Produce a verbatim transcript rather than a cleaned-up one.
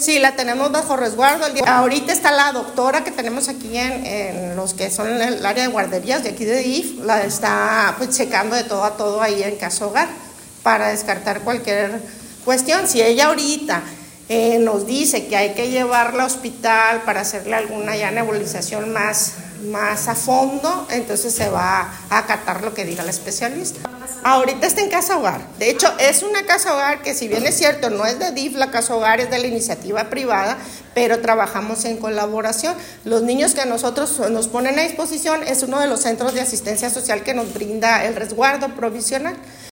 Sí, la tenemos bajo resguardo. Ahorita está la doctora que tenemos aquí en, en los que son en el área de guarderías de aquí de D I F, la está pues checando de todo a todo ahí en Casa Hogar para descartar cualquier cuestión. Si ella ahorita eh, nos dice que hay que llevarla al hospital para hacerle alguna ya nebulización más, más a fondo, entonces se va a acatar lo que diga el especialista. Ahorita está en Casa Hogar. De hecho, es una Casa Hogar que, si bien es cierto, no es de D I F, la Casa Hogar es de la iniciativa privada, pero trabajamos en colaboración. Los niños que a nosotros nos ponen a disposición es uno de los centros de asistencia social que nos brinda el resguardo provisional.